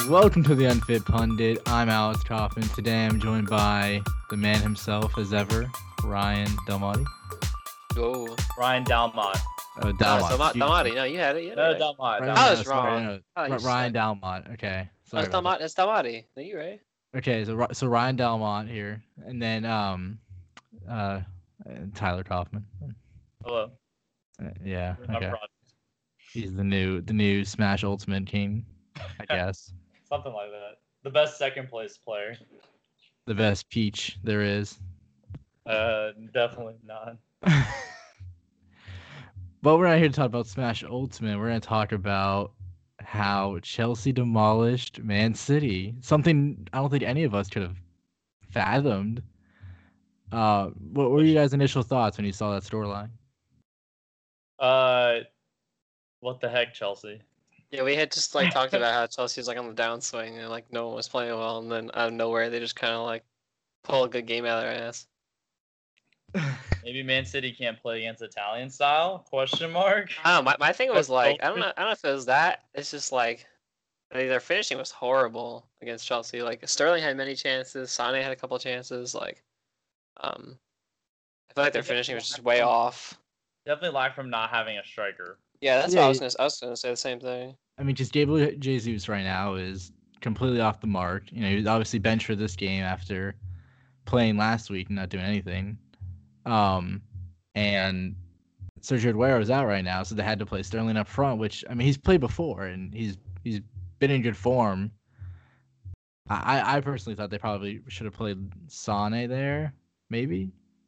Welcome to the Unfit Pundit. I'm Alex Kaufman. Today I'm joined by the man himself, as ever, Ryan Delmonte. Oh, Ryan Dalmont. Oh, no, Dalmont. Damati. No, you had it. No, Right. Dalmont. Right, I no, was sorry, wrong. no. Oh, you Ryan suck. Dalmont. Okay, No, sorry it's about that. It's Damati. No, you right. Okay, so Ryan Dalmont here, and then uh, Tyler Kaufman. Hello. Yeah, My okay. project. He's the new Smash Ultimate King, I guess. Something like that. The best second place player. The best Peach there is. Definitely not. But we're not here to talk about Smash Ultimate. We're going to talk about how Chelsea demolished Man City. Something I don't think any of us could have fathomed. What were you guys' initial thoughts when you saw that storyline? What the heck, Chelsea? Yeah, we had just talked about how Chelsea's on the downswing and no one was playing well, and then out of nowhere they just kind of pull a good game out of their ass. Maybe Man City can't play against Italian style? Question mark. I don't know. My thing was I don't know if it was that. It's just their finishing was horrible against Chelsea. Sterling had many chances. Sane had a couple chances. I feel like their finishing was just way off. Definitely lack from not having a striker. Yeah, that's what I was gonna say the same thing. I mean, just Gabriel Jesus right now is completely off the mark. He was obviously benched for this game after playing last week and not doing anything. And Sergio Aguero is out right now, so they had to play Sterling up front, which, I mean, he's played before and he's been in good form. I personally thought they probably should have played Sane there, maybe.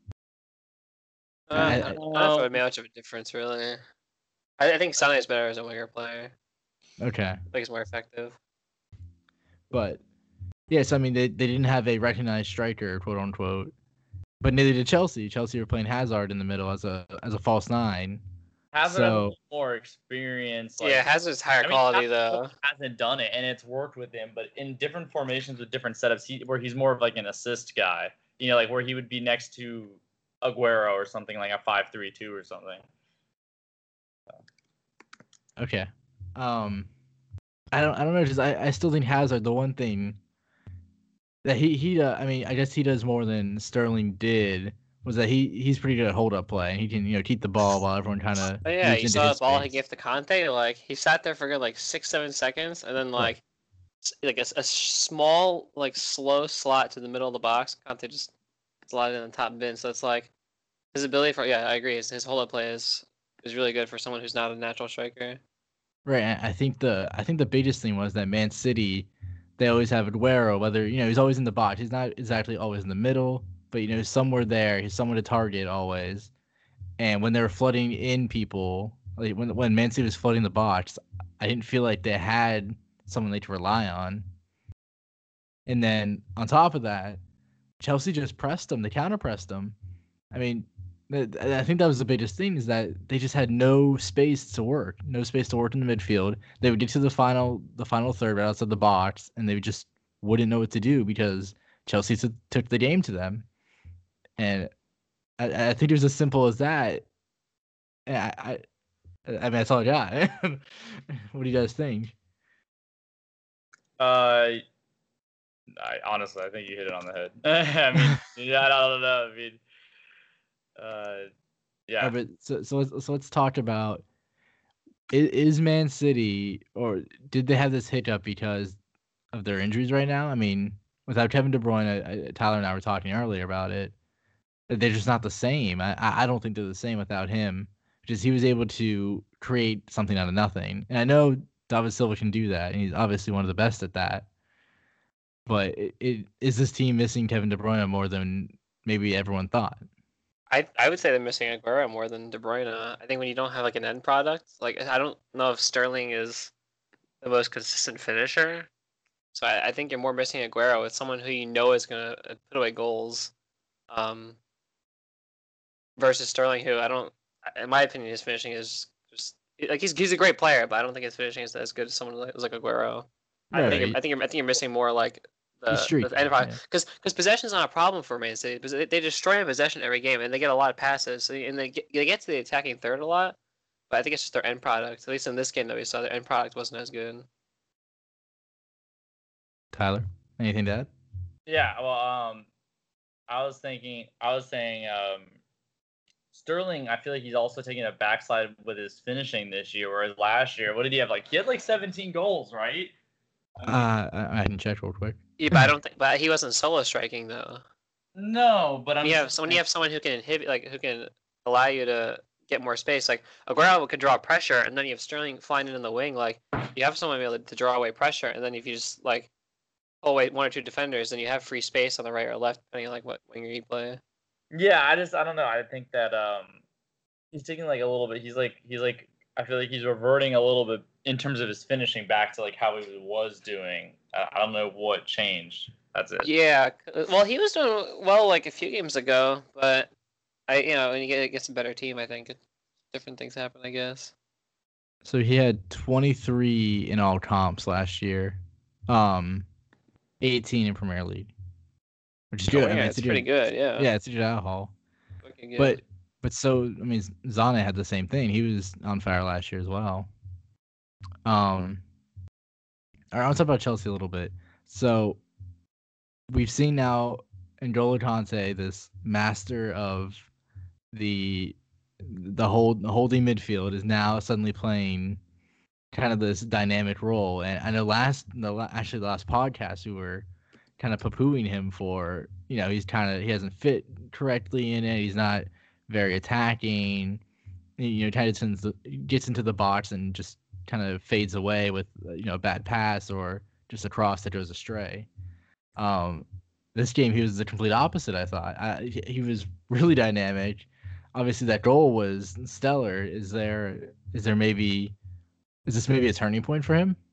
I don't know if it would make much of a difference, really. I think Sane is better as a winger player. Okay. I think he's more effective. But yes, I mean they didn't have a recognized striker, quote unquote. But neither did Chelsea. Chelsea were playing Hazard in the middle as a false nine. Hazard has a little more experience. Yeah, Hazard's higher quality though. Hasn't done it, and it's worked with him, but in different formations with different setups, where he's more of an assist guy. Where he would be next to Aguero or something like a 5-3-2 or something. Okay. I don't know. Just I still think Hazard, the one thing that he I mean, I guess he does more than Sterling did, was that he's pretty good at hold up play. He can keep the ball while everyone kind of. Oh, yeah, you saw the ball he gave to Conte. He sat there for good 6-7 seconds, and then a small slow slot to the middle of the box. Conte just slotted in the top bin. So it's his ability for I agree. His hold up play is really good for someone who's not a natural striker. Right. I think the biggest thing was that Man City, they always have Aguero, whether he's always in the box. He's not exactly always in the middle, but somewhere there, he's someone to target always. And when they were flooding in people, when Man City was flooding the box, I didn't feel like they had someone they could rely on. And then on top of that, Chelsea just pressed them. They counter pressed them. I mean, I think that was the biggest thing, is that they just had no space to work in the midfield. They would get to the final third right outside the box, and they just wouldn't know what to do because Chelsea took the game to them. And I think it was as simple as that. I mean, that's all I got. What do you guys think? I honestly, I think you hit it on the head. I mean, I don't know. I mean, yeah. But so let's talk about, is Man City, or did they have this hiccup because of their injuries right now? I mean, without Kevin De Bruyne, Tyler and I were talking earlier about it. They're just not the same. I don't think they're the same without him, because he was able to create something out of nothing. And I know David Silva can do that, and he's obviously one of the best at that. But is this team missing Kevin De Bruyne more than maybe everyone thought? I would say they're missing Aguero more than De Bruyne. I think when you don't have an end product, I don't know if Sterling is the most consistent finisher. So I think you're more missing Aguero. It's someone who is going to put away goals. Versus Sterling, who in my opinion, his finishing is just he's a great player, but I don't think his finishing is as good as someone like Aguero. I think you're missing more the end product, because possession is not a problem for Man City, because they destroy a possession every game and they get a lot of passes, and they get to the attacking third a lot. But I think it's just their end product. At least in this game that we saw, their end product wasn't as good. Tyler, anything to add? Yeah, well, I was saying, Sterling, I feel like he's also taking a backslide with his finishing this year, whereas last year, what did he have? He had 17 goals, right? I can check real quick. Yeah, but I don't think. But he wasn't solo striking though. No, but when you have someone who can inhibit, who can allow you to get more space, like Aguero could draw pressure, and then you have Sterling flying in the wing. You have someone able to draw away pressure, and then if you just pull away one or two defenders, then you have free space on the right or left, depending on what winger you play. Yeah, I don't know. I think that he's taking a little bit. He's I feel like he's reverting a little bit in terms of his finishing back to how he was doing. I don't know what changed. That's it. Yeah, well, he was doing well a few games ago, but when you get a better team, I think different things happen, I guess. So he had 23 in all comps last year, 18 in Premier League, which is good. Yeah, it's pretty good. Yeah. Yeah, it's a good haul. But Zane had the same thing. He was on fire last year as well. All right, I'll talk about Chelsea a little bit. So we've seen now N'Golo Kante, this master of the holding midfield, is now suddenly playing kind of this dynamic role. And I know the last podcast we were kind of poo-pooing him for, he hasn't fit correctly in it. He's not very attacking. Gets into the box and just kind of fades away with a bad pass or just a cross that goes astray. This game he was the complete opposite. I thought he was really dynamic. Obviously, that goal was stellar. Is this maybe a turning point for him?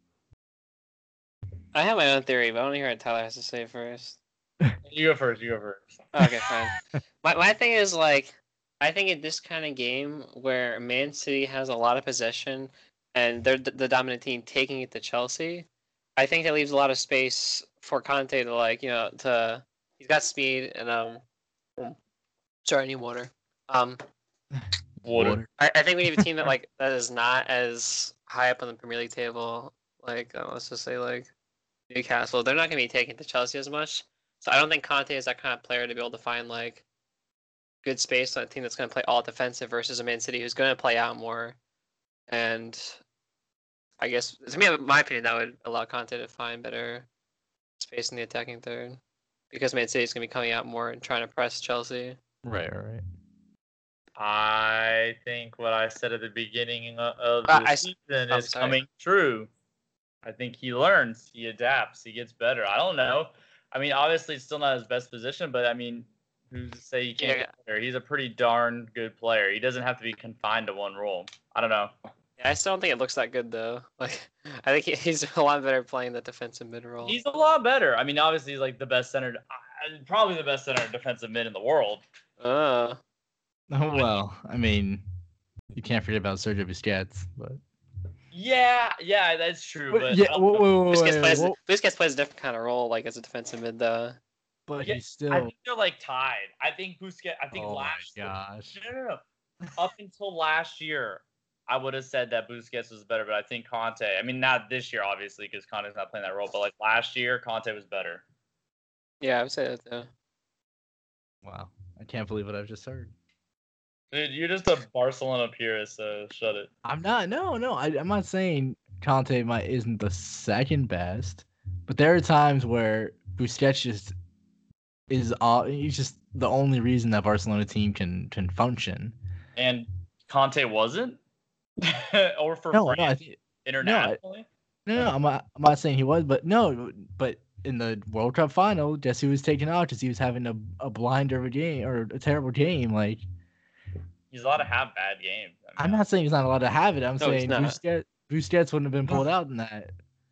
I have my own theory, but I want to hear what Tyler has to say first. You go first. Okay, fine. my thing is I think in this kind of game where Man City has a lot of possession and they're the dominant team taking it to Chelsea, I think that leaves a lot of space for Conte to he's got speed and sorry, I need water. Water. I think we need a team that that is not as high up on the Premier League table. Let's just say Newcastle. They're not going to be taking to Chelsea as much. So I don't think Conte is that kind of player to be able to find good space on a team that's going to play all defensive versus a Man City who's going to play out more. And I guess, to me, in my opinion, that would allow Conte to find better space in the attacking third. Because Man City is going to be coming out more and trying to press Chelsea. Right. I think what I said at the beginning of the season is coming true. I think he learns, he adapts, he gets better. I don't know. I mean, obviously, it's still not his best position, but I mean, who's to say he can't get better? He's a pretty darn good player. He doesn't have to be confined to one role. I don't know. Yeah, I still don't think it looks that good, though. I think he's a lot better playing the defensive mid role. He's a lot better. I mean, obviously, he's the best center, probably the best center defensive mid in the world. Oh, well, I mean, you can't forget about Sergio Busquets, but... Yeah, that's true. But Busquets plays a different kind of role, as a defensive mid, though. But he's still... I think they're, tied. I think Busquets... last year... No. Up until last year, I would have said that Busquets was better, but I think Conte... I mean, not this year, obviously, because Conte's not playing that role, but, last year, Conte was better. Yeah, I would say that, too. Wow. I can't believe what I've just heard. Dude, you're just a Barcelona purist, so shut it. I'm not. No. I'm not saying Conte isn't the second best, but there are times where Busquets he's just the only reason that Barcelona team can function. And Conte wasn't, or for France, internationally. No, I'm not saying he was, but in the World Cup final, guess who was taken out because he was having a blinder of a game or a terrible game, He's allowed to have bad games. I'm not saying he's not allowed to have it. I'm saying Busquets wouldn't have been pulled out in that.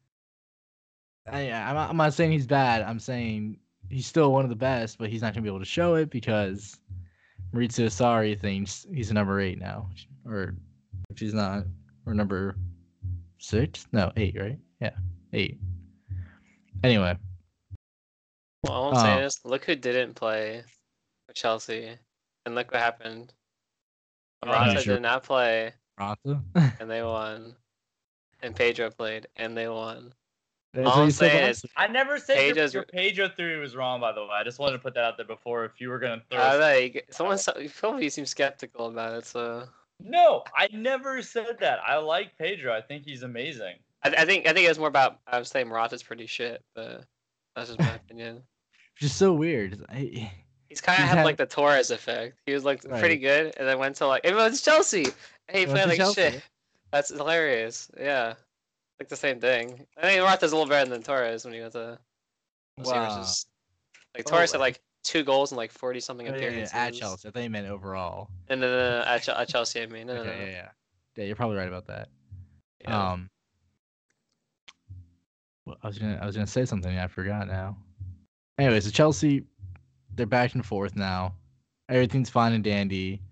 I'm not saying he's bad. I'm saying he's still one of the best, but he's not going to be able to show it because Maurizio Sarri thinks he's a number 8 now. Or if he's not, or number 6? No, 8, right? Yeah, 8. Anyway. Well, all I'm saying is, look who didn't play for Chelsea, and look what happened. Morata did not play, Morata? and they won. And Pedro played, and they won. All I'm saying is, I never said your Pedro theory was wrong. By the way, I just wanted to put that out there before. If you were gonna throw, someone you seem skeptical about it. So no, I never said that. I like Pedro. I think he's amazing. I think it was more about I was saying Morata's pretty shit, but that's just my opinion. Which is so weird. He's kind of had like the Torres effect. He was like pretty good, and then went to like it's Chelsea. And he played like Chelsea. Shit. That's hilarious. Yeah, like the same thing. I think Morata's a little better than Torres when he went to. Wow. Like Torres had like 2 goals and like 40 something appearances. At Chelsea, I thought you meant overall. No, at Chelsea, I mean. No. Yeah, you're probably right about that. Yeah. Well, I was gonna say something. I forgot now. Anyways, so Chelsea, they're back and forth now. Everything's fine and dandy.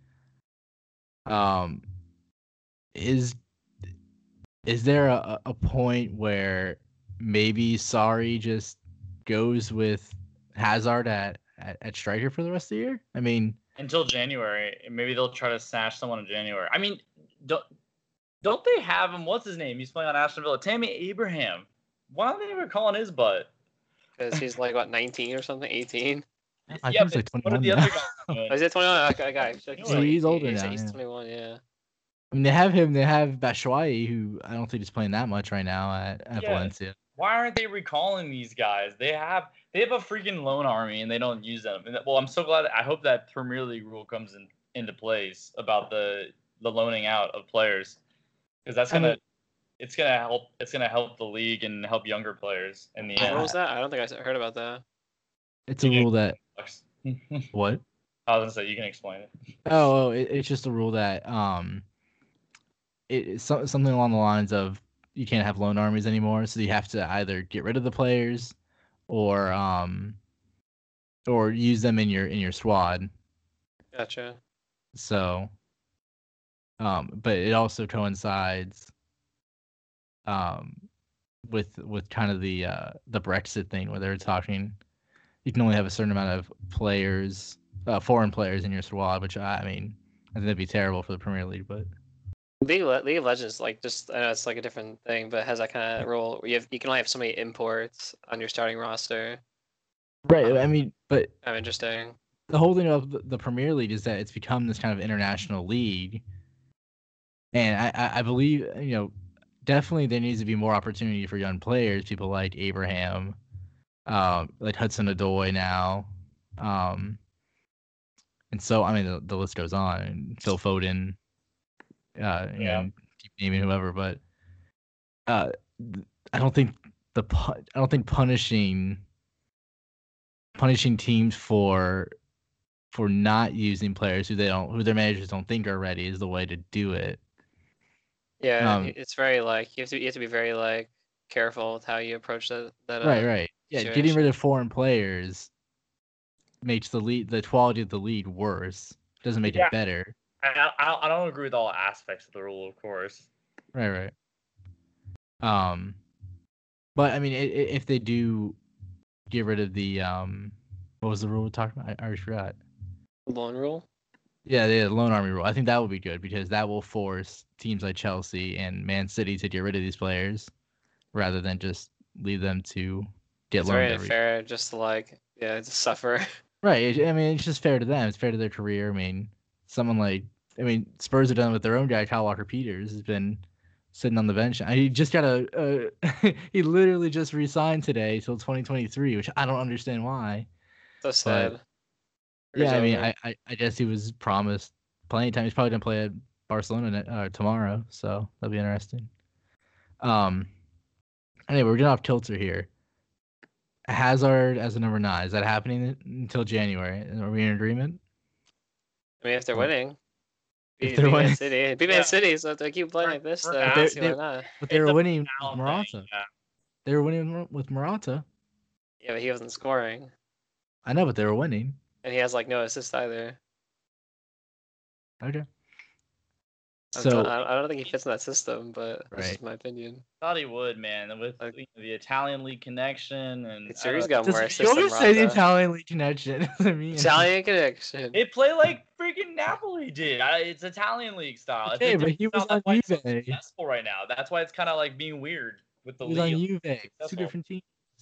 Is there a point where maybe Sarri just goes with Hazard at striker for the rest of the year? I mean, until January. Maybe they'll try to snatch someone in January. I mean, don't they have him? What's his name? He's playing on Aston Villa. Tammy Abraham. Why aren't they ever calling his butt? Because he's like, what, 19 or something? 18? I think he's like 21. What are the other guys doing? Is it 21? Okay, he's older now. He's 21, yeah. I mean, they have him. They have Batshuayi, who I don't think is playing that much right now at Valencia. Why aren't they recalling these guys? They have a freaking loan army, and they don't use them. Well, I'm so glad. I hope that Premier League rule comes into place about the loaning out of players, because that's it's gonna help the league and help younger players in the end. What was that? I don't think I heard about that. It's a rule that what? I was gonna say you can explain it. Oh, it's just a rule that it's something along the lines of you can't have loan armies anymore, so you have to either get rid of the players or use them in your squad. Gotcha. So but it also coincides with kind of the Brexit thing where they're talking you can only have a certain amount of players, foreign players in your squad, which I think that'd be terrible for the Premier League, but League of Legends, like, just I know it's like a different thing, but has that kind of rule where you can only have so many imports on your starting roster. Right. I mean, but interesting. The whole thing of the Premier League is that it's become this kind of international league, and I believe definitely there needs to be more opportunity for young players, people like Abraham, like Hudson-Odoi now, and so I mean the list goes on, and Phil Foden. Keep naming whoever, but I don't think punishing teams for not using players who their managers don't think are ready is the way to do it. Yeah, it's very like you have to be very like careful with how you approach that. Right. Yeah, situation. Getting rid of foreign players makes the quality of the league worse. Doesn't make it better. I don't agree with all aspects of the rule, of course. Right. But I mean, if they do get rid of the what was the rule we're talking about? I already forgot. Loan rule. Yeah, the loan army rule. I think that would be good because that will force teams like Chelsea and Man City to get rid of these players rather than just leave them to get loaned. It's very unfair, just to suffer. Right. I mean, it's just fair to them. It's fair to their career. I mean. Someone Spurs have done with their own guy, Kyle Walker-Peters, has been sitting on the bench. He just got he literally just re-signed today till 2023, which I don't understand why. So sad. Yeah, I mean, I guess he was promised playing time. He's probably gonna play at Barcelona tomorrow, so that'll be interesting. Anyway, we're getting off kilter here. Hazard as a number 9, is that happening until January? Are we in agreement? I mean, if they're winning, beat Man City, so if they keep playing like this, then I don't see why not. But they were winning with Morata. Yeah. They were winning with Morata. Yeah, but he wasn't scoring. I know, but they were winning. And he has no assist either. Okay. So I don't think he fits in that system, but that's just my opinion. Thought he would, man, with the Italian league connection and. He's got more assists. You always say the Italian league connection. Italian connection. They play like freaking Napoli did. It's Italian league style. Okay, but he was on Juve. Successful right now. That's why it's kind of like being weird. with the he was on league. Juve. 2 different teams.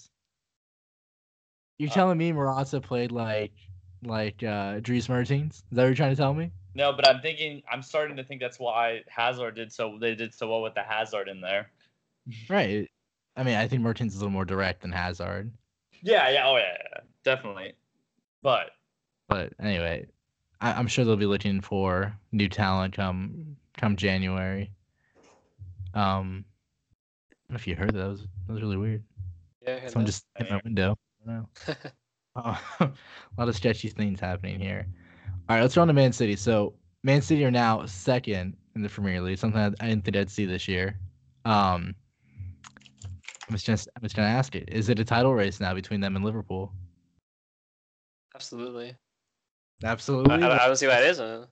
You're telling me Morata played like Dries Mertens? Is that what you're trying to tell me? No, but I'm starting to think that's why they did so well with the Hazard in there. Right. I mean, I think Mertens is a little more direct than Hazard. Yeah, definitely. But anyway, I'm sure they'll be looking for new talent come January. I don't know if you heard that. That was really weird. Yeah, someone just hit my window. I don't know. A lot of sketchy things happening here. All right, let's go on to Man City. So Man City are now second in the Premier League, something I didn't think I'd see this year. I'm just gonna ask it: is it a title race now between them and Liverpool? Absolutely. Absolutely. I don't see why it isn't.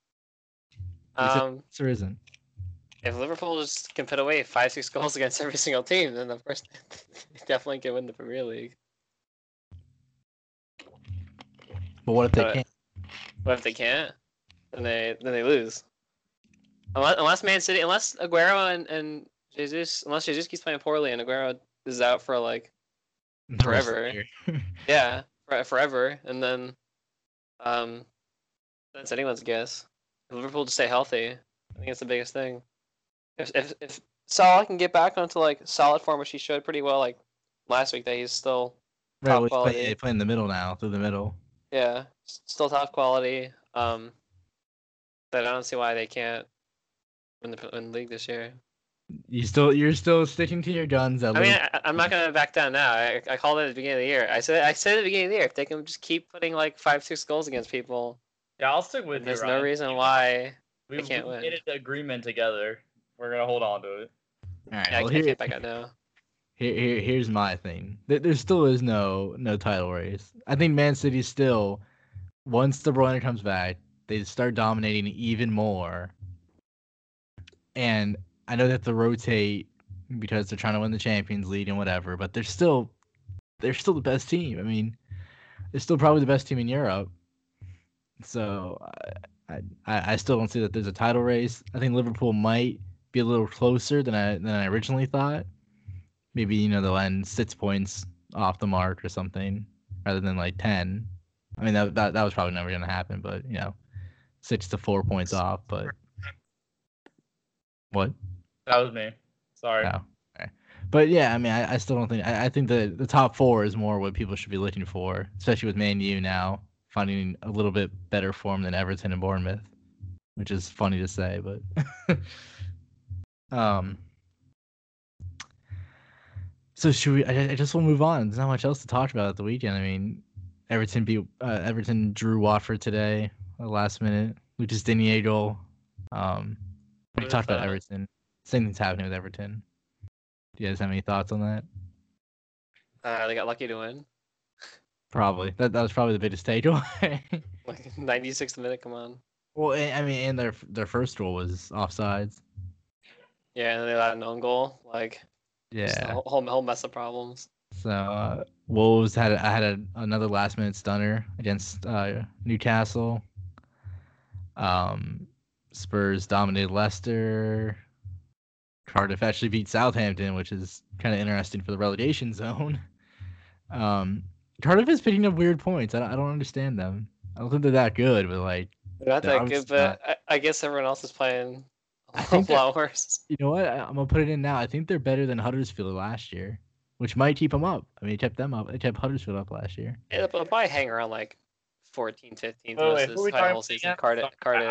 Or isn't. If Liverpool just can put away 5-6 goals against every single team, then of course they definitely can win the Premier League. But what if they can't? What if they can't? Then they lose. Unless Man City, unless Aguero and Jesus, unless Jesus keeps playing poorly and Aguero is out for like forever. Yeah, forever, and then that's anyone's guess. If Liverpool just stay healthy, I think it's the biggest thing. If Salah can get back onto like solid form, which he showed pretty well like last week, that he's still top quality. They play in the middle now, through the middle. Yeah, still top quality. But I don't see why they can't win the league this year. You're still sticking to your guns. I'm not gonna back down now. I called it at the beginning of the year. I said at the beginning of the year, if they can just keep putting like 5-6 goals against people. Yeah, I'll stick with you. There's no reason why they can't win. We made an agreement together. We're gonna hold on to it. All right. Yeah, I can't back out now. Here's my thing. There still is no title race. I think Man City still, once De Bruyne comes back, they start dominating even more. And I know that they rotate because they're trying to win the Champions League and whatever, but they're still the best team. I mean, they're still probably the best team in Europe. So I still don't see that there's a title race. I think Liverpool might be a little closer than I originally thought. Maybe, they'll end 6 points off the mark or something rather than like 10. I mean, that was probably never going to happen, but 6 to 4 points off. But what? That was me. Sorry. Oh, okay. But yeah, I mean, I still don't think. I think the top 4 is more what people should be looking for, especially with Man U now finding a little bit better form than Everton and Bournemouth, which is funny to say, but So should we? I just want to move on. There's not much else to talk about at the weekend. I mean, Everton drew Watford today, last minute. Lucas Digne goal. We talked about Everton. Same thing's happening with Everton. Do you guys have any thoughts on that? They got lucky to win. Probably. That was probably the biggest takeaway. Like 96th minute, come on. Well, I mean, and their first goal was offsides. Yeah, and then they allowed an own goal. Like, yeah, a whole mess of problems. So Wolves had another last minute stunner against Newcastle. Spurs dominated Leicester. Cardiff actually beat Southampton, which is kind of interesting for the relegation zone. Cardiff is picking up weird points. I don't understand them. I don't think they're that good, but like they're not that good. But I guess everyone else is playing a lot worse. You know what? I'm gonna put it in now. I think they're better than Huddersfield last year, which might keep them up. I mean, it kept them up. It kept Huddersfield up last year. Yeah, they'll probably hang around like 14, 15 the whole season. Cardiff.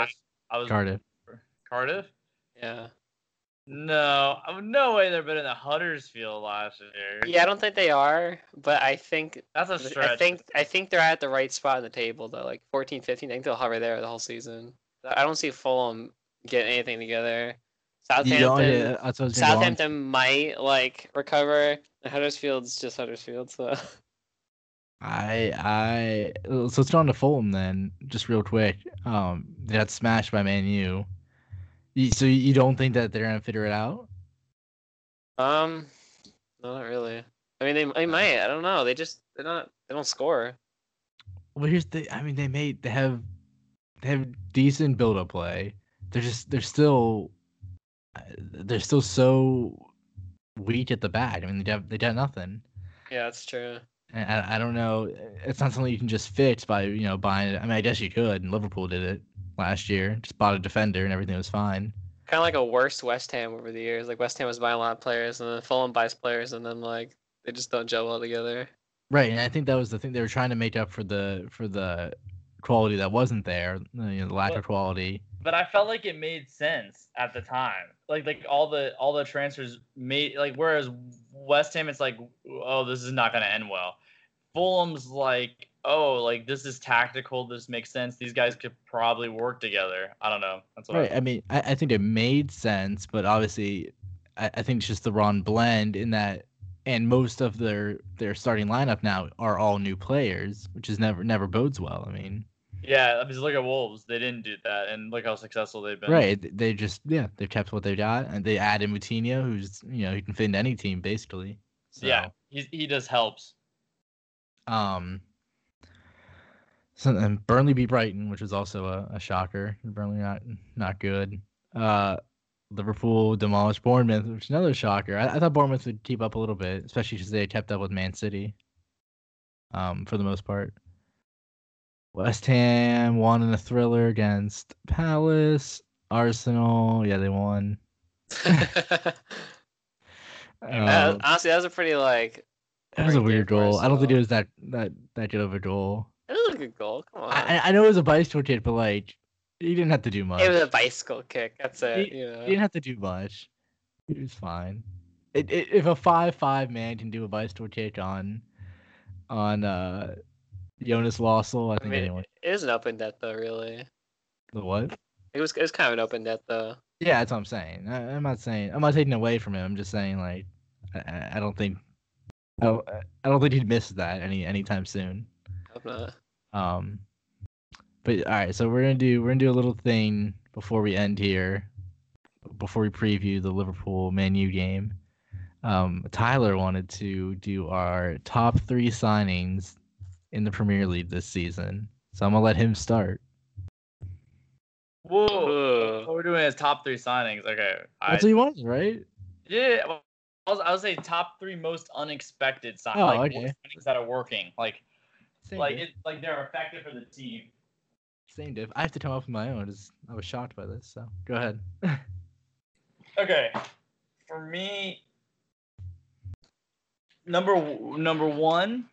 Cardiff? Yeah. No way they're better than Huddersfield last year. Yeah, I don't think they are, but I think that's a stretch. I think they're at the right spot in the table though, like 14, 15. I think they'll hover there the whole season. I don't see Fulham getting anything together. Southampton might like recover, and Huddersfield's just Huddersfield. So so let's go on to Fulham then, just real quick. They got smashed by Man U. So you don't think that they're gonna figure it out? No, not really. I mean, they might. I don't know. They don't score. Well, they have decent build-up play. They're still so weak at the back. I mean, they did nothing. Yeah, that's true. And I don't know. It's not something you can just fix by buying it. I mean, I guess you could. And Liverpool did it last year. Just bought a defender and everything was fine. Kind of like a worse West Ham over the years. Like West Ham was buying a lot of players, and then Fulham buys players, and then like they just don't gel well together. Right, and I think that was the thing they were trying to make up for the quality that wasn't there. The lack of quality. But I felt like it made sense at the time. Like all the transfers made whereas West Ham, it's like, oh, this is not going to end well. Fulham's like, oh, like this is tactical. This makes sense. These guys could probably work together. I don't know. That's what right. I mean, I think it made sense, but obviously, I think it's just the wrong blend in that. And most of their starting lineup now are all new players, which is never bodes well. I mean. Yeah, I mean, look at Wolves. They didn't do that, and look how successful they've been. Right. They just they've kept what they got, and they added Moutinho, who's he can fit into any team basically. So, yeah, he just helps. So then Burnley beat Brighton, which was also a shocker. Burnley not good. Liverpool demolished Bournemouth, which is another shocker. I thought Bournemouth would keep up a little bit, especially because they kept up with Man City. For the most part. West Ham won in a thriller against Palace. Arsenal, yeah, they won. Honestly, that was a pretty It was a weird goal. I don't think it was that good of a goal. It was a good goal. Come on. I know it was a bicycle kick, but he didn't have to do much. It was a bicycle kick. That's it. He didn't have to do much. He was fine. If a 5-5 man can do a bicycle kick on Jonas Lossell, I think anyone. It was an open net though, really. The what? It was kind of an open net though. Yeah, that's what I'm saying. I'm not taking away from him. I'm just saying I don't think he'd miss that anytime soon. Hope not. But all right, so we're gonna do a little thing before we end here, before we preview the Liverpool Man U game. Tyler wanted to do our top 3 signings in the Premier League this season, so I'm gonna let him start. Whoa! What we're doing is top 3 signings. Okay, that's what you wanted, right? Yeah, well, I would say top 3 most unexpected signings. Oh, okay. Signings that are working, they're effective for the team. Same diff. I have to come up with my own. I was shocked by this, so go ahead. Okay, for me, number 1.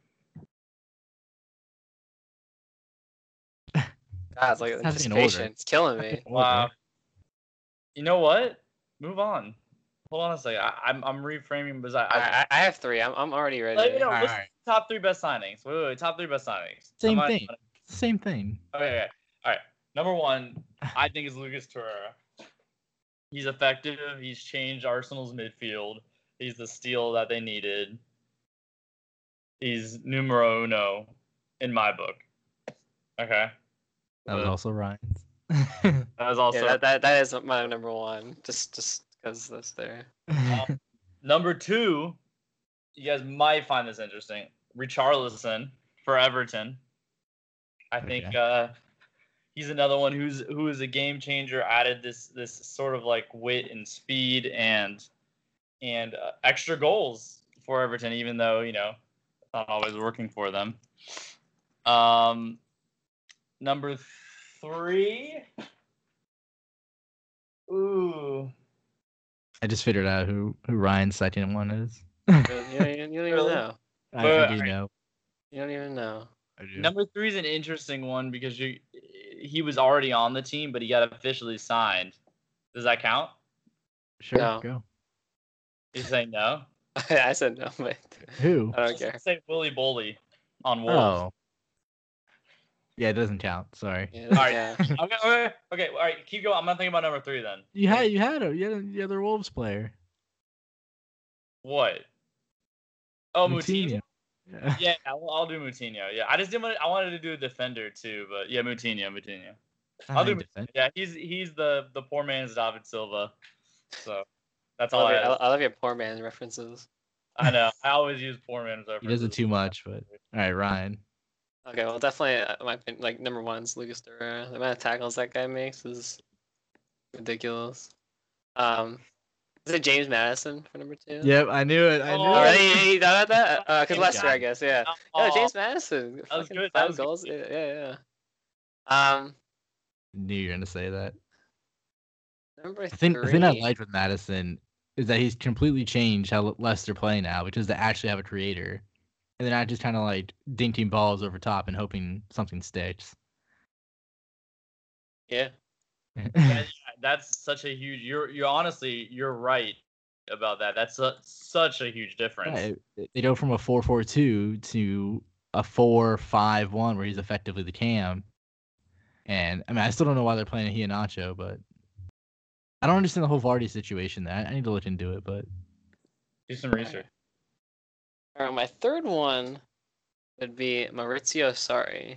God, it's like anticipation. It's killing me. Wow. You know what? Move on. Hold on a second. I'm reframing because I have 3. I'm already ready. Top 3 best signings. Wait. Top 3 best signings. Same thing. Okay. All right. Number 1, I think is Lucas Torreira. He's effective. He's changed Arsenal's midfield. He's the steal that they needed. He's numero uno in my book. Okay. That was also Ryan's. That was also that is my number 1. Just because that's there. Number 2, you guys might find this interesting. Richarlison for Everton. I think he's another one who is a game changer. Added this sort of wit and speed and extra goals for Everton, even though it's not always working for them. Number 3. Ooh. I just figured out who Ryan's second one is. You don't even know. I do know. You don't even know. Number 3 is an interesting one because he was already on the team, but he got officially signed. Does that count? Sure, no. Go. You saying no? I said no, but who? I don't care. Say Willy Bolly on Wolves. Oh. Yeah, it doesn't count. Sorry. Yeah, all right. Okay. All right. Keep going. I'm not thinking about number 3 then. You had the other Wolves player. What? Oh, Moutinho. Yeah. Yeah, I'll do Moutinho. Yeah, I just didn't. I wanted to do a defender too, but yeah, Moutinho. I'll do Moutinho. Yeah, he's the poor man's David Silva. So that's all. I love your poor man's references. I know. I always use poor man's references. He does it too much, but all right, Ryan. Okay, well, definitely my opinion, number 1 is Lucas Torreira. The amount of tackles that guy makes is ridiculous. Is it James Madison for number 2? Yep, I knew it. I knew it. Really? You thought about that? Because Lester, I guess. Yeah. Oh, James Madison. That was good. 5 goals. Good. Yeah. Knew you were gonna say that. Number 3. The thing I liked with Madison is that he's completely changed how Leicester play now, which is to actually have a creator, and then not just kind of like dinking balls over top and hoping something sticks. Yeah. That's such a huge. You're honestly right about that. That's such a huge difference. Right. They go from a 4-4-2 to a 4-5-1 where he's effectively the cam. And I mean, I still don't know why they're playing a Iheanacho, but I don't understand the whole Vardy situation. I need to look into it, but do some research. All right, my third one would be Maurizio Sarri.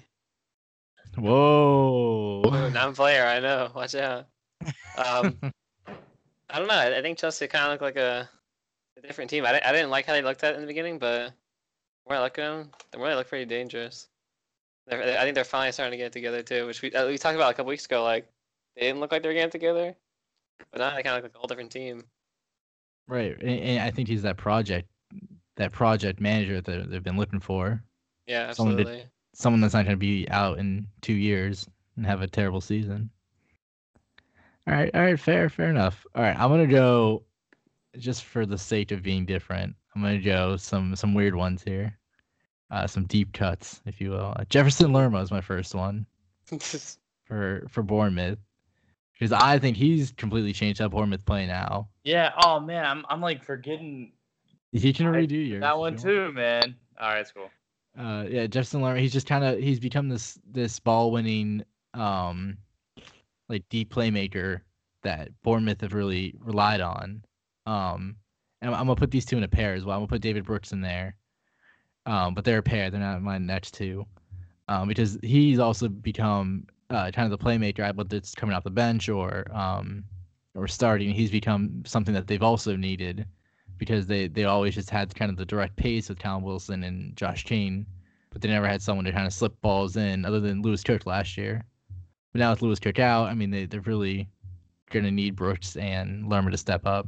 Whoa! Non-player, I know. Watch out. I don't know. I think Chelsea kind of looked like a different team. I didn't like how they looked at it in the beginning, but the more I look at them, the more they look pretty dangerous. I think they're finally starting to get it together too, which we talked about a couple weeks ago. Like they didn't look like they were getting it together, but now they kind of look like a whole different team. Right, and I think he's that project manager that they've been looking for. Yeah, absolutely. Someone that's not going to be out in 2 years and have a terrible season. All right, fair enough. All right, I'm gonna go, just for the sake of being different, I'm gonna go some weird ones here, some deep cuts, if you will. Jefferson Lerma is my first one for Bournemouth, because I think he's completely changed how Bournemouth play now. Yeah. Oh man, I'm like forgetting. He can redo yours. That one too, man. All right, it's cool. Yeah, Jefferson Lerma. He's become this ball winning, like deep playmaker that Bournemouth have really relied on. And I'm gonna put these two in a pair as well. I'm gonna put David Brooks in there. But they're a pair. They're not my next two. Because he's also become kind of the playmaker, whether it's coming off the bench or starting. He's become something that they've also needed, because they always just had kind of the direct pace with Callum Wilson and Josh King, but they never had someone to kind of slip balls in, other than Lewis Cook last year. But now with Lewis Cook out, I mean, they're really going to need Brooks and Lerma to step up.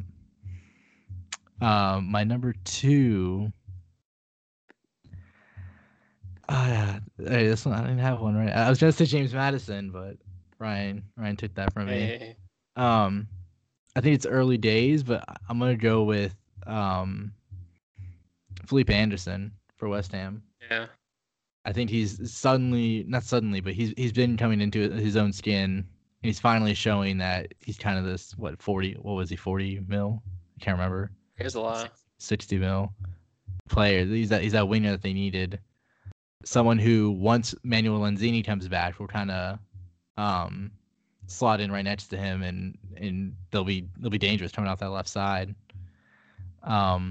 My number 2... this one, I didn't have one right. I was going to say James Madison, but Ryan took that from me. I think it's early days, but I'm going to go with Felipe Anderson for West Ham. Yeah. I think he's not suddenly, but he's been coming into his own skin. And he's finally showing that he's kind of this 40 mil? I can't remember. Here's a lot. 60 mil player. He's that winger that they needed. Someone who, once Manuel Lanzini comes back, will kind of slot in right next to him, and they'll be dangerous coming off that left side. So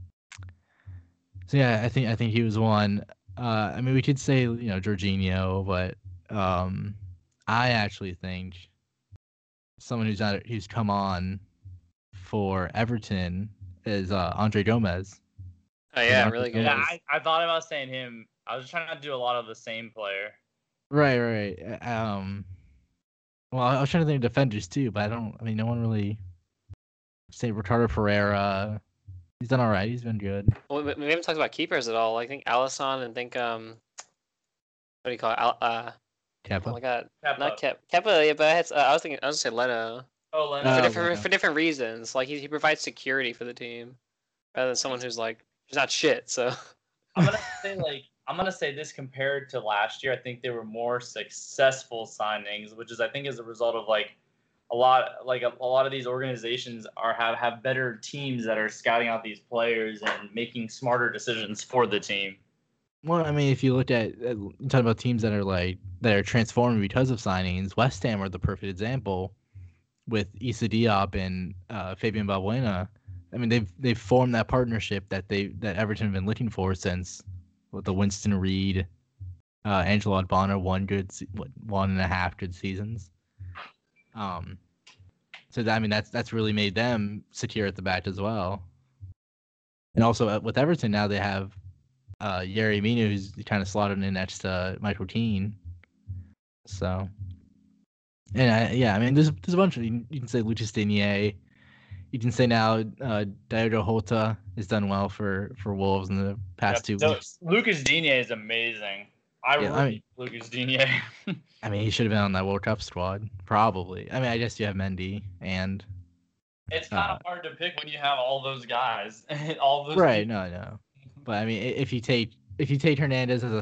yeah, I think he was one. I mean, we could say Jorginho, but I actually think someone who's come on for Everton is Andre Gomez. Oh yeah, really good. Yeah, I thought about saying him. I was trying to do a lot of the same player. Right. Well, I was trying to think of defenders too, but no one really. Say Ricardo Pereira. He's done all right. He's been good. Well, we haven't talked about keepers at all. I think Alisson and what do you call it? Kepa. Oh my god, not Kepa. Yeah, but I was gonna say Leno. Oh, Leno. For different reasons. Like he provides security for the team, rather than someone who's not shit. So I'm gonna say this compared to last year. I think they were more successful signings, which is I think as a result of a lot of these organizations have better teams that are scouting out these players and making smarter decisions for the team. Well, I mean, if you look at talking about teams that are transforming because of signings, West Ham are the perfect example with Issa Diop and Fabian Balbuena. I mean, they've formed that partnership that Everton have been looking for since the Winston Reid, Angelo Ogbonna 1.5 good seasons. So that's really made them secure at the back as well. And also with Everton now, they have Yerry Mina, who's kind of slotted in next to Michael Keane. So, and there's a bunch of, you can say Lucas Digne. you can say now Diogo Jota has done well for Wolves in the past 2 weeks. Lucas Digne is amazing. Lucas Digne. I mean, he should have been on that World Cup squad, probably. I mean, I guess you have Mendy and. It's kind of hard to pick when you have all those guys, all those. Right? People. No. But I mean, if you take Hernandez as a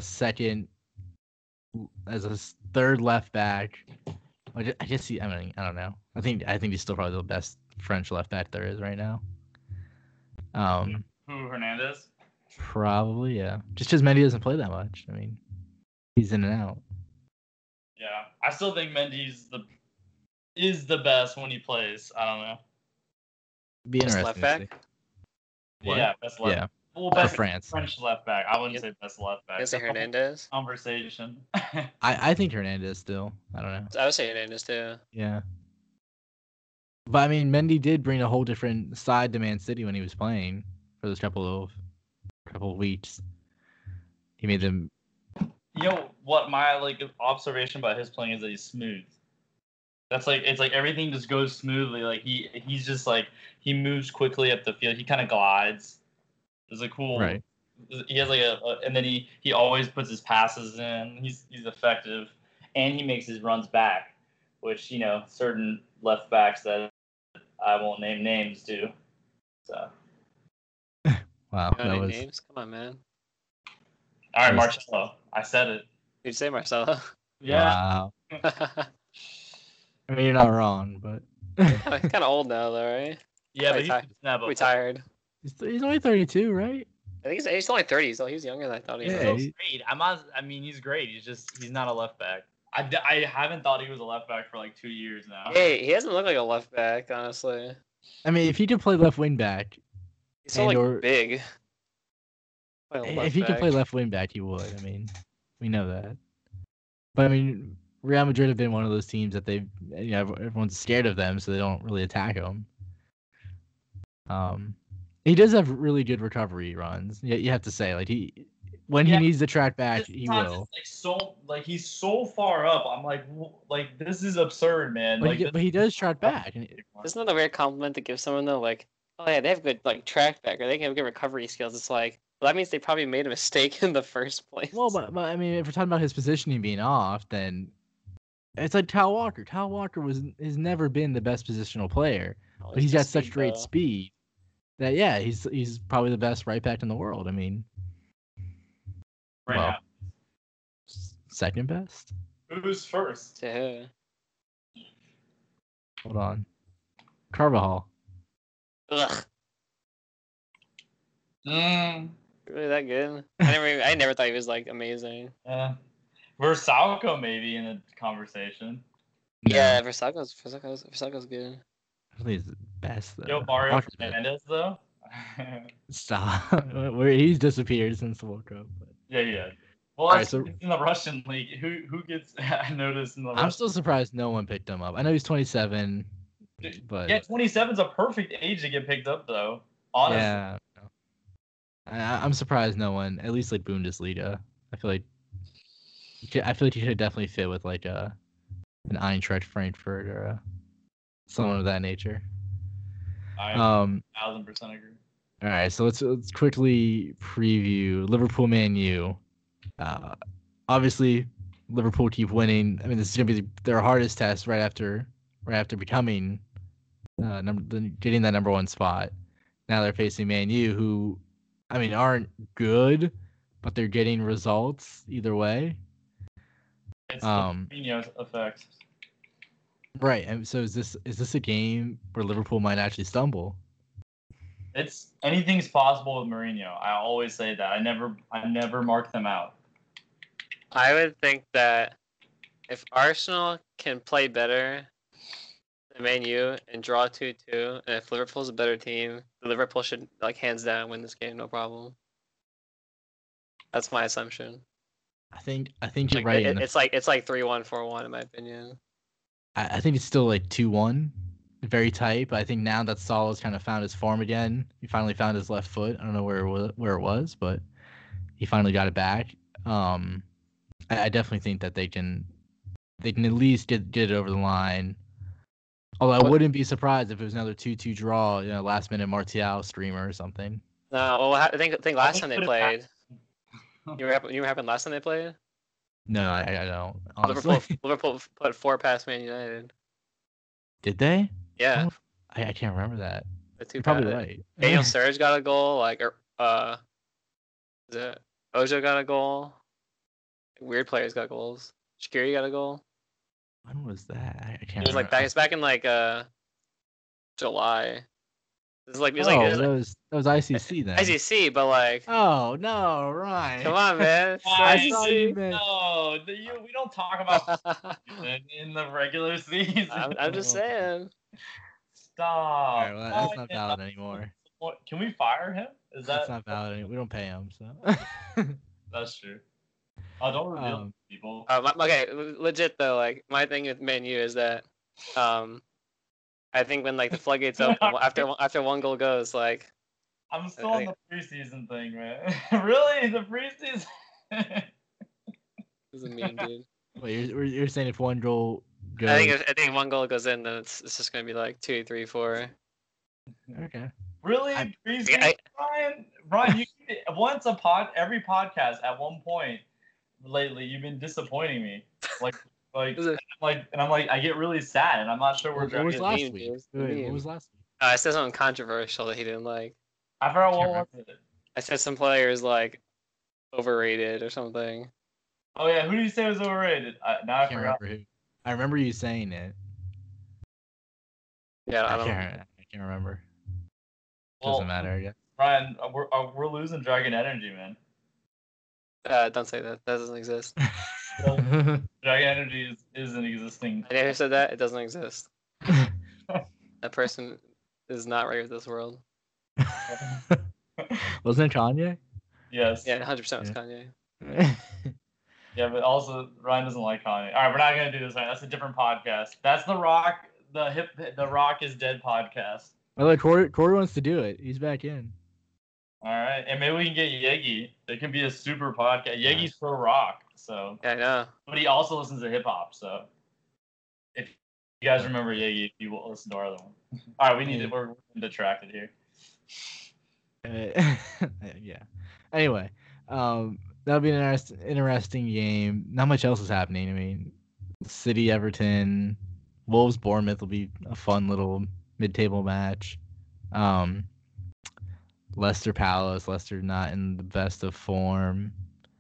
third left back, I just see. I mean, I don't know. I think he's still probably the best French left back there is right now. Who, Hernandez? Probably, yeah. Just because Mendy doesn't play that much. I mean, he's in and out. Yeah, I still think Mendy is the best when he plays. I don't know. Be interesting. Best left back. Yeah, best left. Yeah. Well, best France. French left back. I wouldn't say best left back. I would say Hernandez. Conversation. I think Hernandez still. I don't know. I would say Hernandez too. Yeah. But I mean, Mendy did bring a whole different side to Man City when he was playing for those couple of weeks. He made them. You know what my observation about his playing is that he's smooth. That's it's like everything just goes smoothly. Like he's just he moves quickly up the field. He kind of glides. It's a cool. Right. He has and then he always puts his passes in. He's effective, and he makes his runs back, which certain left backs that I won't name names do. So. Wow. That was... names? Come on, man. All right, Marcelo. I said it. Did you say Marcelo? Yeah. Wow. I mean, you're not wrong, but he's kind of old now, though, right? Yeah, but he's retired. He's only 32, right? I think he's only 30, so he's younger than I thought he was. Yeah, he's great. I mean, he's great. He's not a left back. I haven't thought he was a left back for 2 years now. Hey, he hasn't looked like a left back, honestly. I mean, if he could play left wing back, he's so big. If he could play left wing back, he would. I mean, we know that. But I mean, Real Madrid have been one of those teams that everyone's scared of them, so they don't really attack him. He does have really good recovery runs. You have to say, when he needs to track back, he will. He's so far up. I'm this is absurd, man. But he does track back. Isn't that a weird compliment to give someone though? Oh yeah, they have good track back, or they have good recovery skills. It's well, that means they probably made a mistake in the first place. Well, but I mean, if we're talking about his positioning being off, then it's like Kyle Walker. Kyle Walker has never been the best positional player, but he's got such great speed that he's probably the best right back in the world. I mean, now, second best. Who's first? Yeah. Hold on, Carvajal. Ugh. Really that good? I never thought he was amazing. Versalco maybe in the conversation. Yeah, Versalco's good. I think he's the best though. Yo, Mario Fernandez though. Stop. He's disappeared since the World Cup. But... Yeah. Well, right, so in the Russian league, who gets noticed in the? I'm still surprised no one picked him up. I know he's 27, but 27 is a perfect age to get picked up though. Honestly. Yeah. I'm surprised no one, at least Bundesliga. I feel like he should definitely fit with an Eintracht Frankfurt or someone of that nature. I 1000% agree. All right, so let's quickly preview Liverpool Man U. Obviously, Liverpool keep winning. I mean, this is gonna be their hardest test right after becoming getting that number one spot. Now they're facing Man U, who, I mean, aren't good, but they're getting results either way. It's the Mourinho effect. Right, and so is this a game where Liverpool might actually stumble? Anything's possible with Mourinho. I always say that. I never mark them out. I would think that if Arsenal can play better than Man U and draw 2-2, and if Liverpool's a better team, Liverpool should hands down win this game, no problem. That's my assumption. I think you're right. It's 3-1, 4-1 in my opinion. I think it's still 2-1, very tight. But I think now that Salah's kind of found his form again, he finally found his left foot. I don't know where it was, but he finally got it back. I definitely think that they can at least get it over the line. Although I wouldn't be surprised if it was another 2-2 draw, last minute Martial streamer or something. No, well, I think last time they played. You remember what happened last time they played? No, I don't. Honestly. Liverpool put 4 past Man United. Did they? Yeah. I can't remember that. You're probably right. Daniel Sturridge got a goal. Is it Ojo got a goal? Weird players got goals. Shaqiri got a goal. When was that? I can't. It was remember. It's back in July. That was ICC then. ICC, but Oh no, Ryan! Come on, man. No, we don't talk about in the regular season. I'm just saying. Stop. All right, well, that's not valid anymore. Can we fire him? That's not valid anymore. We don't pay him, so. That's true. Oh, don't reveal people. Okay, legit though. My thing with Man U is that, I think when the floodgates open after one goal goes, I'm still on the preseason thing, man. Really, the preseason. Doesn't mean, dude. Wait, you're saying if one goal goes? I think one goal goes in, then it's just gonna be 2, 3, 4. Okay. Really, preseason, Brian, you every podcast at one point lately you've been disappointing me, and I'm I get really sad, and I'm not sure what was last week. What was last week? I said something controversial that he didn't like. I forgot what was it. I said some players overrated or something. Oh yeah, who did you say was overrated? I can't remember who. I remember you saying it. Yeah, I can't remember. Doesn't matter, I guess. Ryan, we're losing Dragon Energy, man. Don't say that. That doesn't exist. Dragon Energy isn't existing. I never said that. It doesn't exist. That person is not right with this world. Wasn't it Kanye? Yes. Yeah, 100% was Kanye. Yeah, but also Ryan doesn't like Kanye. All right, we're not gonna do this. Right? That's a different podcast. That's the Rock. The Rock is Dead podcast. Well, Corey wants to do it. He's back in. All right, and maybe we can get Yegi. It can be a super podcast. Yegi's pro rock, so. Yeah, I know. But he also listens to hip hop, so. If you guys remember Yegi, you will listen to our other one. All right, we're detracted here. Yeah. Anyway, that'll be an interesting game. Not much else is happening. I mean, City, Everton, Wolves, Bournemouth will be a fun little mid-table match. Leicester Palace. Leicester not in the best of form.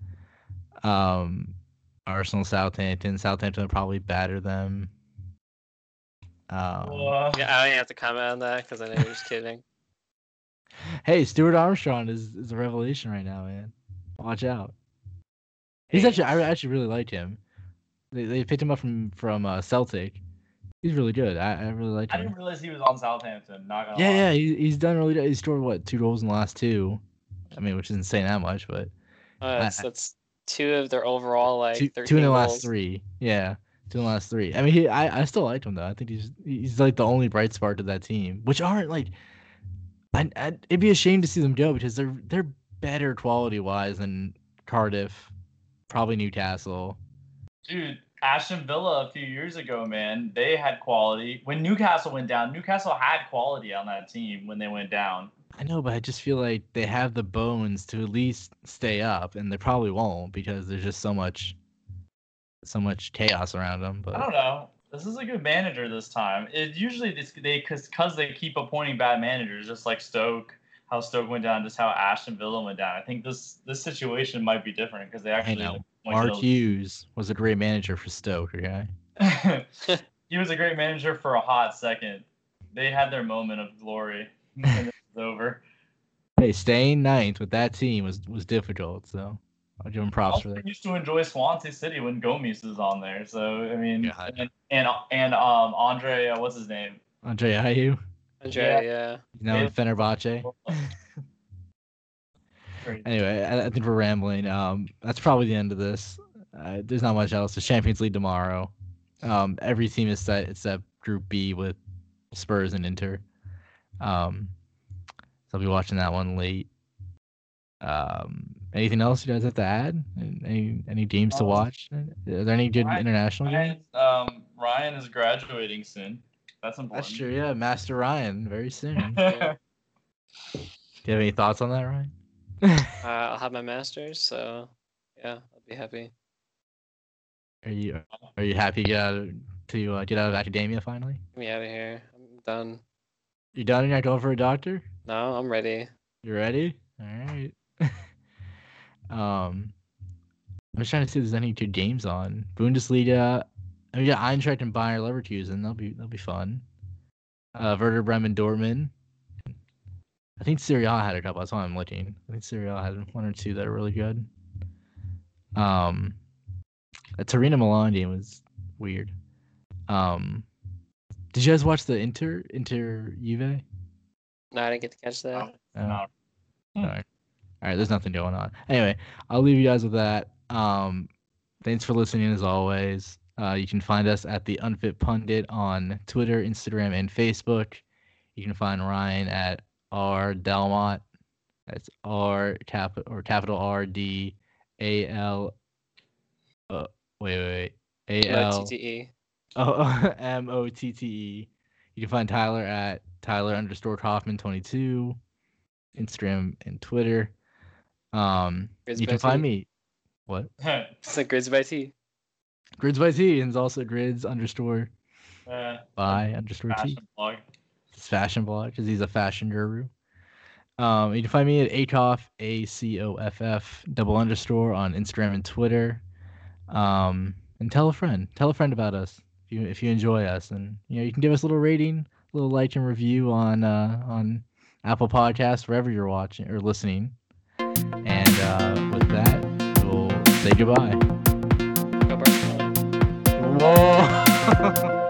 Arsenal Southampton. Southampton will probably batter them. Yeah, I don't even have to comment on that because I know you're just kidding. Hey, Stuart Armstrong is a revelation right now, man. Watch out. I actually really like him. They picked him up from Celtic. He's really good. I really like him. I didn't realize he was on Southampton. Not gonna lie. Yeah, he's done really good. He scored 2 goals in the last 2. I mean, which isn't saying that much, but that's 2 of their overall 13 2 in the goals. last 3. Yeah, 2 in the last 3. I mean, I still like him though. I think he's the only bright spark of that team, which aren't it'd be a shame to see them go because they're better quality wise than Cardiff, probably Newcastle. Dude, Aston Villa a few years ago, man, they had quality. When Newcastle went down, Newcastle had quality on that team when they went down. I know, but I just feel like they have the bones to at least stay up, and they probably won't because there's just so much chaos around them. But I don't know. This is a good manager this time. It usually because they keep appointing bad managers, just like Stoke, how Stoke went down, just how Aston Villa went down. I think this situation might be different because they actually. Mark Hughes was a great manager for Stoke, okay? He was a great manager for a hot second. They had their moment of glory, and it was over. Hey, staying 9th with that team was difficult, so I'll give him props for that. I used to enjoy Swansea City when Gomes was on there, so I mean, and Andre, what's his name? Andre Ayew. Yeah. Now in Fenerbahce. Anyway, I think we're rambling. That's probably the end of this. There's not much else. The Champions League tomorrow. Every team is set except Group B with Spurs and Inter. So I'll be watching that one late. Anything else you guys have to add? Any games to watch? Are there any good international games? Ryan is graduating soon. That's important. That's true. Yeah, Master Ryan very soon. Do you have any thoughts on that, Ryan? I'll have my masters, so yeah, I'll be happy. Are you happy to get out of academia finally? Get me out of here. I'm done. You done? You're not going for a doctor? No, I'm ready. You ready? All right. I'm just trying to see if there's any good games on Bundesliga. I mean, yeah, Eintracht and Bayer Leverkusen. They'll be fun. Werder Bremen, Dortmund. I think Serie A had a couple. That's why I'm looking. I think Serie A had one or two that are really good. A Torino Milan game was weird. Did you guys watch the Inter Juve? No, I didn't get to catch that. No. All right, there's nothing going on. Anyway, I'll leave you guys with that. Thanks for listening as always. You can find us at The Unfit Pundit on Twitter, Instagram, and Facebook. You can find Ryan at R Delmont. That's capital R D A L. Wait. ALTTE. MOTTE. You can find Tyler at Tyler_Kaufman22, Instagram and Twitter. You can find me. What? It's like Grids by T. Grids by T, and it's also Grids_by_T. It's fashion blog because he's a fashion guru. You can find me at ACOFF, ACOFF __ on Instagram and Twitter. And tell a friend about us if you enjoy us, and you can give us a little rating, a little like and review on Apple Podcasts, wherever you're watching or listening. And with that, we'll say goodbye. Go Barcelona. Whoa.